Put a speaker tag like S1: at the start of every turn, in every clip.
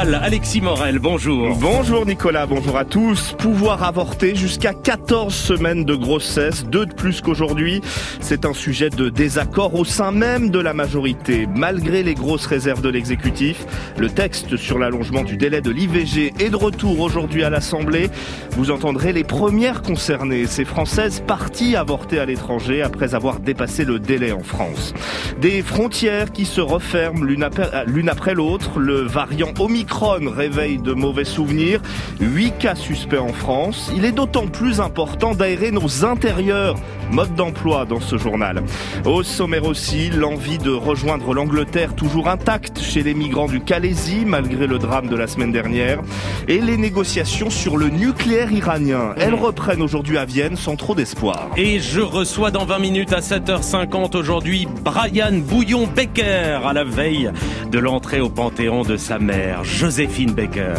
S1: médical. Alexis Morel, bonjour.
S2: Bonjour Nicolas, bonjour à tous. Pouvoir avorter jusqu'à 14 semaines de grossesse, 2 de plus qu'aujourd'hui. C'est un sujet de désaccord au sein même de la majorité. Malgré les grosses réserves de l'exécutif, le texte sur l'allongement du délai de l'IVG est de retour aujourd'hui à l'Assemblée. Vous entendrez les premières concernées, ces Françaises parties avorter à l'étranger après avoir dépassé le délai en France. Des frontières qui se referment l'une après l'autre. Le variant Omicron réveille de mauvais souvenirs. 8 cas suspects en France. Il est d'autant plus important d'aérer nos intérieurs. Mode d'emploi dans ce journal. Au sommaire aussi, l'envie de rejoindre l'Angleterre toujours intacte chez les migrants du Calaisis, malgré le drame de la semaine dernière. Et les négociations sur le nucléaire iranien. Elles reprennent aujourd'hui à Vienne sans trop d'espoir.
S1: Et je reçois dans 20 minutes à 7h50 aujourd'hui Brian Bouillon-Becker à la veille de l'entrée au Panthéon de sa mère, Joséphine Baker.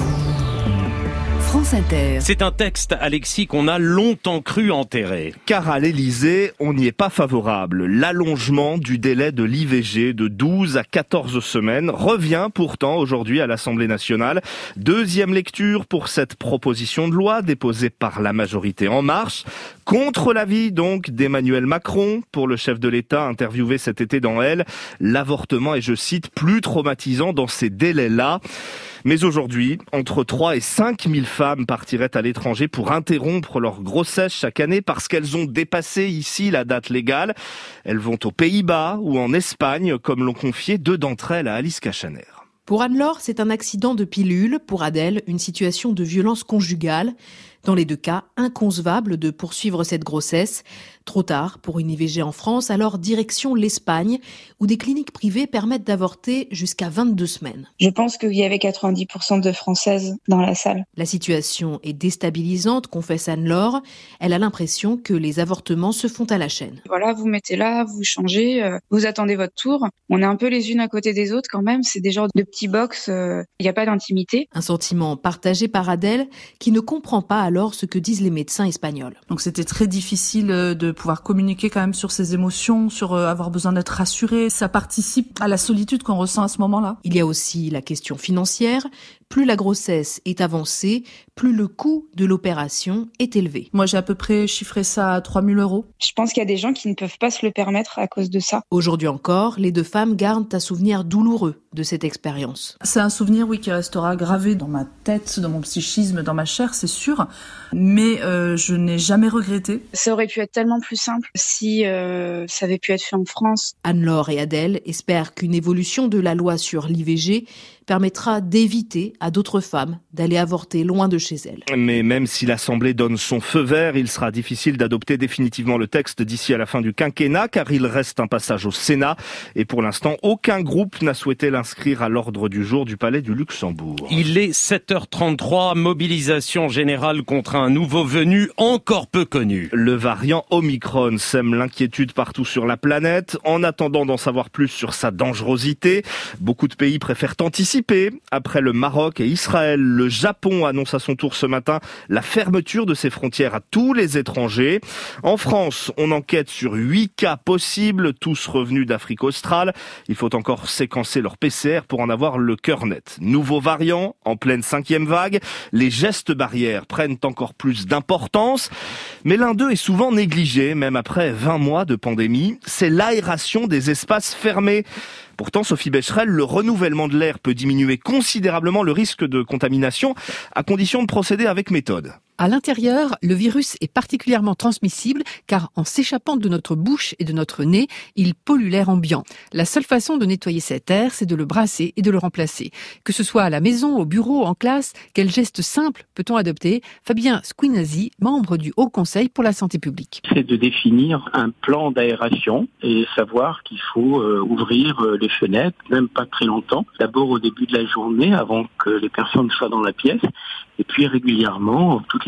S3: France Inter.
S1: C'est un texte, Alexis, qu'on a longtemps cru enterré.
S2: Car à l'Élysée, on n'y est pas favorable. L'allongement du délai de l'IVG de 12 à 14 semaines revient pourtant aujourd'hui à l'Assemblée nationale. Deuxième lecture pour cette proposition de loi déposée par la majorité En Marche. Contre l'avis donc d'Emmanuel Macron, pour le chef de l'État interviewé cet été dans Elle, l'avortement est, je cite, plus traumatisant dans ces délais-là. Mais aujourd'hui, entre 3 et 5 000 femmes partiraient à l'étranger pour interrompre leur grossesse chaque année parce qu'elles ont dépassé ici la date légale. Elles vont aux Pays-Bas ou en Espagne, comme l'ont confié 2 d'entre elles à Alice Cachaner.
S3: Pour Anne-Laure, c'est un accident de pilule. Pour Adèle, une situation de violence conjugale. Dans les 2 cas, inconcevable de poursuivre cette grossesse. Trop tard pour une IVG en France, alors direction l'Espagne, où des cliniques privées permettent d'avorter jusqu'à 22 semaines.
S4: Je pense qu'il y avait 90% de Françaises dans la salle.
S3: La situation est déstabilisante, confesse Anne-Laure. Elle a l'impression que les avortements se font à la chaîne.
S4: Voilà, vous mettez là, vous changez, vous attendez votre tour. On est un peu les unes à côté des autres quand même. C'est des genres de petits box, il n'y a pas d'intimité.
S3: Un sentiment partagé par Adèle, qui ne comprend pas alors ce que disent les médecins espagnols.
S5: Donc c'était très difficile de pouvoir communiquer quand même sur ses émotions, sur avoir besoin d'être rassuré. Ça participe à la solitude qu'on ressent à ce moment-là.
S3: Il y a aussi la question financière. Plus la grossesse est avancée, plus le coût de l'opération est élevé.
S5: Moi, j'ai à peu près chiffré ça à 3 000 €.
S4: Je pense qu'il y a des gens qui ne peuvent pas se le permettre à cause de ça.
S3: Aujourd'hui encore, les 2 femmes gardent un souvenir douloureux de cette expérience.
S5: C'est un souvenir, oui, qui restera gravé dans ma tête, dans mon psychisme, dans ma chair, c'est sûr. Mais je n'ai jamais regretté.
S4: Ça aurait pu être tellement plus simple si ça avait pu être fait en France.
S3: Anne-Laure et Adèle espèrent qu'une évolution de la loi sur l'IVG permettra d'éviter à d'autres femmes d'aller avorter loin de chez elles.
S2: Mais même si l'Assemblée donne son feu vert, il sera difficile d'adopter définitivement le texte d'ici à la fin du quinquennat, car il reste un passage au Sénat. Et pour l'instant, aucun groupe n'a souhaité l'inscrire à l'ordre du jour du Palais du Luxembourg.
S1: Il est 7h33, mobilisation générale contre un nouveau venu encore peu connu.
S2: Le variant Omicron sème l'inquiétude partout sur la planète. En attendant d'en savoir plus sur sa dangerosité, beaucoup de pays préfèrent anticiper. Après le Maroc et Israël, le Japon annonce à son tour ce matin la fermeture de ses frontières à tous les étrangers. En France, on enquête sur 8 cas possibles, tous revenus d'Afrique australe. Il faut encore séquencer leur PCR pour en avoir le cœur net. Nouveau variant, en pleine 5e vague, les gestes barrières prennent encore plus d'importance. Mais l'un d'eux est souvent négligé, même après 20 mois de pandémie. C'est l'aération des espaces fermés. Pourtant, Sophie Becherel, le renouvellement de l'air peut diminuer considérablement le risque de contamination, à condition de procéder avec méthode.
S6: À l'intérieur, le virus est particulièrement transmissible car en s'échappant de notre bouche et de notre nez, il pollue l'air ambiant. La seule façon de nettoyer cet air, c'est de le brasser et de le remplacer. Que ce soit à la maison, au bureau, en classe, quel geste simple peut-on adopter ? Fabien Squinazzi, membre du Haut Conseil pour la santé publique.
S7: C'est de définir un plan d'aération et savoir qu'il faut ouvrir les fenêtres, même pas très longtemps. D'abord au début de la journée, avant que les personnes soient dans la pièce, et puis régulièrement, toutes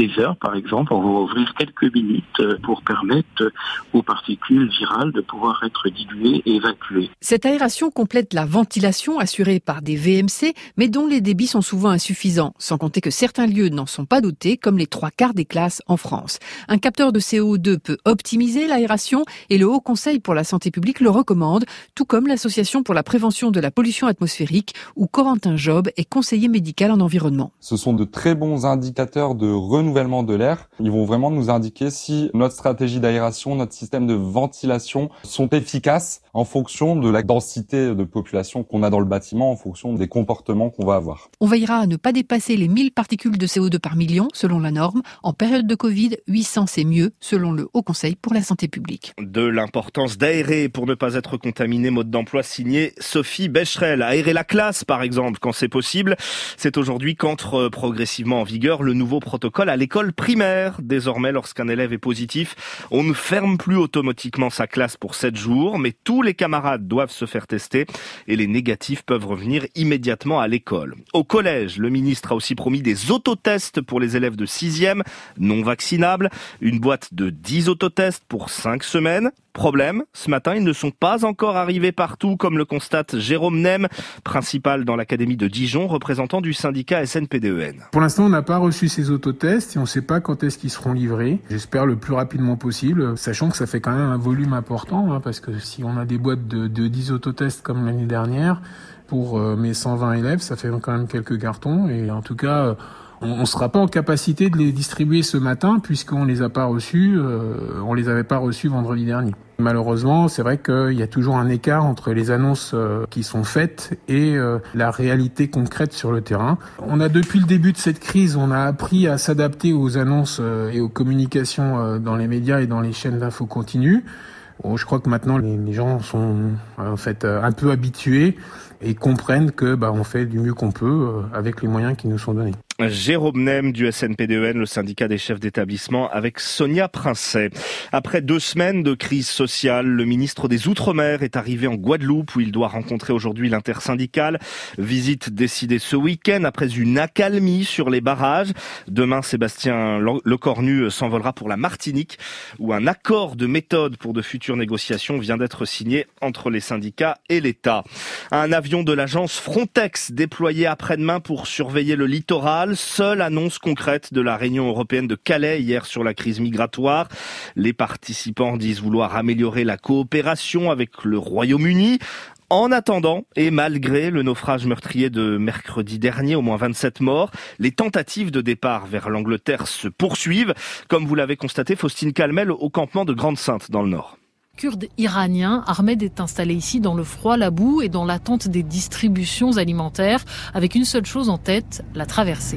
S7: les heures, par exemple, on va ouvrir quelques minutes pour permettre aux particules virales de pouvoir être diluées et évacuées.
S6: Cette aération complète la ventilation assurée par des VMC, mais dont les débits sont souvent insuffisants, sans compter que certains lieux n'en sont pas dotés, comme les 3/4 des classes en France. Un capteur de CO2 peut optimiser l'aération et le Haut Conseil pour la santé publique le recommande, tout comme l'Association pour la prévention de la pollution atmosphérique, où Corentin Job est conseiller médical en environnement.
S8: Ce sont de très bons indicateurs de renouvellement de l'air. Ils vont vraiment nous indiquer si notre stratégie d'aération, notre système de ventilation sont efficaces en fonction de la densité de population qu'on a dans le bâtiment, en fonction des comportements qu'on va avoir.
S6: On veillera à ne pas dépasser les 1000 particules de CO2 par million, selon la norme. En période de Covid, 800 c'est mieux, selon le Haut Conseil pour la santé publique.
S2: De l'importance d'aérer pour ne pas être contaminé, mode d'emploi signé Sophie Becherel. Aérer la classe, par exemple, quand c'est possible. C'est aujourd'hui qu'entre progressivement en vigueur le nouveau protocole à l'école primaire. Désormais, lorsqu'un élève est positif, on ne ferme plus automatiquement sa classe pour 7 jours, mais tous les camarades doivent se faire tester et les négatifs peuvent revenir immédiatement à l'école. Au collège, le ministre a aussi promis des autotests pour les élèves de 6e non vaccinables, une boîte de 10 autotests pour 5 semaines. Problème, ce matin, ils ne sont pas encore arrivés partout, comme le constate Jérôme Nem, principal dans l'académie de Dijon, représentant du syndicat SNPDEN.
S9: Pour l'instant, on n'a pas reçu ces autotests et on ne sait pas quand est-ce qu'ils seront livrés. J'espère le plus rapidement possible, sachant que ça fait quand même un volume important, parce que si on a des boîtes de 10 autotests comme l'année dernière, pour mes 120 élèves, ça fait quand même quelques cartons et en tout cas... On ne sera pas en capacité de les distribuer ce matin puisqu'on les a pas reçus, on les avait pas reçus vendredi dernier. Malheureusement, c'est vrai qu'il y a toujours un écart entre les annonces qui sont faites et la réalité concrète sur le terrain. On a depuis le début de cette crise, on a appris à s'adapter aux annonces et aux communications dans les médias et dans les chaînes d'infos continues. Bon, je crois que maintenant les gens sont en fait un peu habitués et comprennent que on fait du mieux qu'on peut avec les moyens qui nous sont donnés.
S2: Jérôme Nem du SNPDEN, le syndicat des chefs d'établissement, avec Sonia Princet. Après 2 semaines de crise sociale, le ministre des Outre-mer est arrivé en Guadeloupe où il doit rencontrer aujourd'hui l'intersyndicale. Visite décidée ce week-end après une accalmie sur les barrages. Demain, Sébastien Lecornu s'envolera pour la Martinique où un accord de méthode pour de futures négociations vient d'être signé entre les syndicats et l'État. Un avion de l'agence Frontex déployé après-demain pour surveiller le littoral. Seule annonce concrète de la réunion européenne de Calais hier sur la crise migratoire. Les participants disent vouloir améliorer la coopération avec le Royaume-Uni. En attendant, et malgré le naufrage meurtrier de mercredi dernier, au moins 27 morts, les tentatives de départ vers l'Angleterre se poursuivent, comme vous l'avez constaté, Faustine Calmel, au campement de Grande-Sainte dans le Nord.
S10: Kurde iranien, Ahmed est installé ici dans le froid, la boue et dans l'attente des distributions alimentaires, avec une seule chose en tête, la traversée.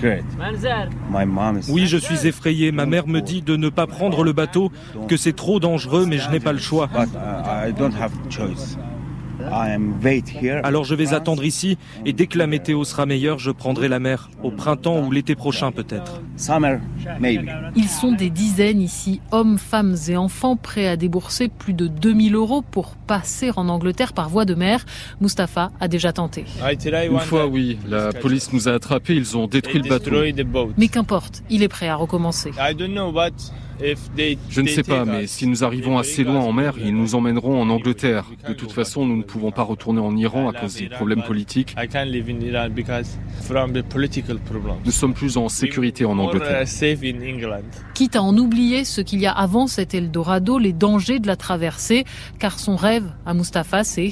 S11: Oui, je suis effrayé. Ma mère me dit de ne pas prendre le bateau, que c'est trop dangereux, mais je n'ai pas le choix. Alors je vais attendre ici et dès que la météo sera meilleure, je prendrai la mer. Au printemps ou l'été prochain peut-être.
S10: Ils sont des dizaines ici, hommes, femmes et enfants, prêts à débourser plus de 2000 € pour passer en Angleterre par voie de mer. Mustapha a déjà tenté.
S12: Une fois, oui. La police nous a attrapés, ils ont détruit le bateau.
S10: Mais qu'importe, il est prêt à recommencer.
S12: Je ne sais pas, mais si nous arrivons assez loin en mer, ils nous emmèneront en Angleterre. De toute façon, nous ne pouvons pas retourner en Iran à cause des problèmes politiques. Nous sommes plus en sécurité en Angleterre.
S10: Quitte à en oublier ce qu'il y a avant cet Eldorado, les dangers de la traversée, car son rêve à Mustapha, c'est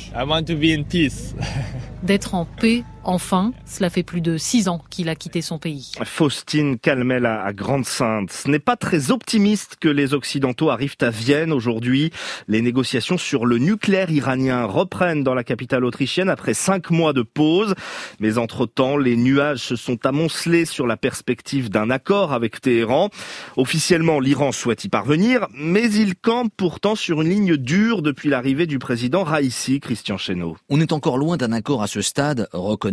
S10: d'être en paix. Enfin, cela fait plus de 6 ans qu'il a quitté son pays.
S2: Faustine Calmel à Grande-Sainte. Ce n'est pas très optimiste que les Occidentaux arrivent à Vienne aujourd'hui. Les négociations sur le nucléaire iranien reprennent dans la capitale autrichienne après 5 mois de pause. Mais entre-temps, les nuages se sont amoncelés sur la perspective d'un accord avec Téhéran. Officiellement, l'Iran souhaite y parvenir, mais il campe pourtant sur une ligne dure depuis l'arrivée du président Raïssi, Christian Chesneau.
S13: On est encore loin d'un accord à ce stade, reconnaît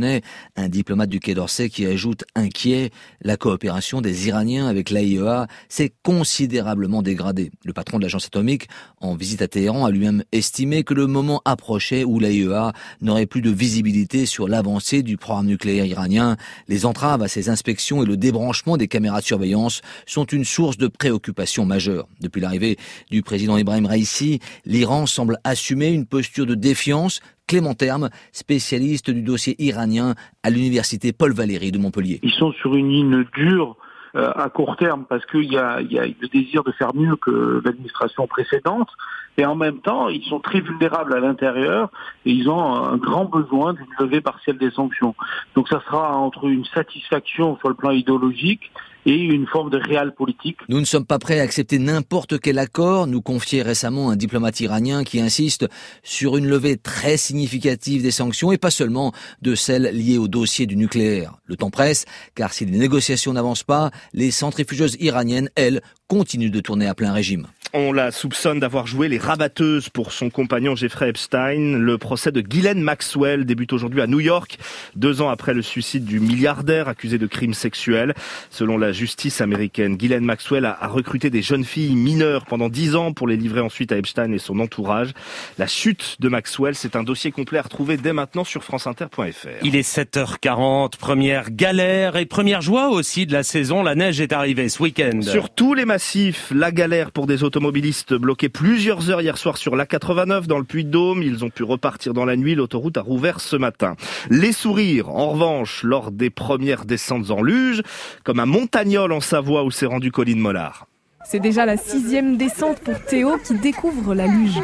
S13: japonais, un diplomate du Quai d'Orsay qui ajoute inquiet, la coopération des Iraniens avec l'AIEA s'est considérablement dégradée. Le patron de l'agence atomique, en visite à Téhéran, a lui-même estimé que le moment approchait où l'AIEA n'aurait plus de visibilité sur l'avancée du programme nucléaire iranien. Les entraves à ces inspections et le débranchement des caméras de surveillance sont une source de préoccupation majeure. Depuis l'arrivée du président Ibrahim Raïssi, l'Iran semble assumer une posture de défiance. Clément Terme, spécialiste du dossier iranien à l'université Paul Valéry de Montpellier.
S7: Ils sont sur une ligne dure à court terme parce qu'il y a le désir de faire mieux que l'administration précédente et en même temps ils sont très vulnérables à l'intérieur et ils ont un grand besoin d'une levée partielle des sanctions. Donc ça sera entre une satisfaction sur le plan idéologique et une forme de réel politique.
S13: Nous ne sommes pas prêts à accepter n'importe quel accord, nous confiait récemment un diplomate iranien qui insiste sur une levée très significative des sanctions et pas seulement de celles liées au dossier du nucléaire. Le temps presse, car si les négociations n'avancent pas, les centrifugeuses iraniennes, elles, continuent de tourner à plein régime.
S2: On la soupçonne d'avoir joué les rabatteuses pour son compagnon Jeffrey Epstein. Le procès de Ghislaine Maxwell débute aujourd'hui à New York, 2 ans après le suicide du milliardaire accusé de crimes sexuels. Selon la justice américaine, Ghislaine Maxwell a recruté des jeunes filles mineures pendant 10 ans pour les livrer ensuite à Epstein et son entourage. La chute de Maxwell, c'est un dossier complet à retrouver dès maintenant sur franceinter.fr.
S1: Il est 7h40, première galère et première joie aussi de la saison. La neige est arrivée ce week-end.
S2: Sur tous les massifs, la galère pour des automobilistes bloqués plusieurs heures hier soir sur l'A89 dans le Puy-de-Dôme. Ils ont pu repartir dans la nuit. L'autoroute a rouvert ce matin. Les sourires, en revanche, lors des premières descentes en luge, comme à Montagnol en Savoie où s'est rendu Colline Mollard.
S14: C'est déjà la 6e descente pour Théo qui découvre la luge.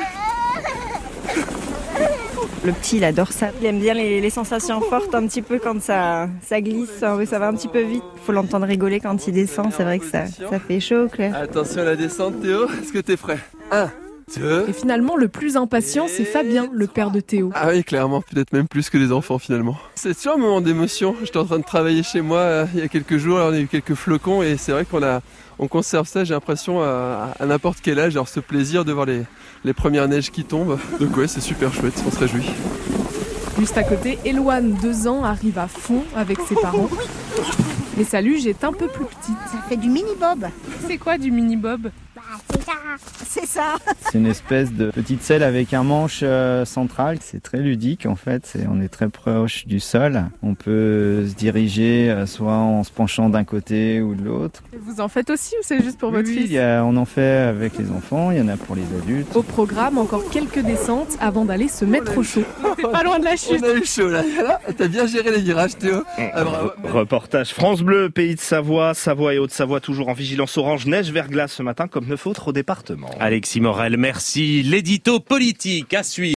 S15: Le petit, il adore ça. Il aime bien les sensations fortes un petit peu quand ça glisse, ça va un petit peu vite. Il faut l'entendre rigoler quand il descend, c'est vrai que ça fait chaud, Claire.
S16: Attention à la descente, Théo, est-ce que t'es prêt ? 1, 2...
S14: Et finalement, le plus impatient, c'est Fabien, le père de Théo.
S16: Ah oui, clairement, peut-être même plus que les enfants finalement. C'est toujours un moment d'émotion. J'étais en train de travailler chez moi il y a quelques jours, on a eu quelques flocons et c'est vrai qu'on conserve ça, j'ai l'impression, à n'importe quel âge, alors ce plaisir de voir les premières neiges qui tombent. Donc ouais, c'est super chouette, on se réjouit.
S14: Juste à côté, Éloane, 2 ans, arrive à fond avec ses parents. Mais sa luge est un peu plus petite.
S17: Ça fait du mini-bob.
S14: C'est quoi du mini-bob ?
S17: C'est ça.
S18: C'est une espèce de petite selle avec un manche central. C'est très ludique en fait. On est très proche du sol. On peut se diriger soit en se penchant d'un côté ou de l'autre.
S14: Vous en faites aussi ou c'est juste pour votre fils ?
S18: On en fait avec les enfants, il y en a pour les adultes.
S14: Au programme, encore quelques descentes avant d'aller se mettre au chaud. T'es pas loin de la chute.
S16: On a eu chaud là. T'as bien géré les virages, Théo.
S2: Reportage France Bleu, Pays de Savoie, Savoie et Haute-Savoie toujours en vigilance orange, neige, verglas ce matin comme 9 autres départements.
S1: Alexis Morel, merci. L'édito politique à suivre.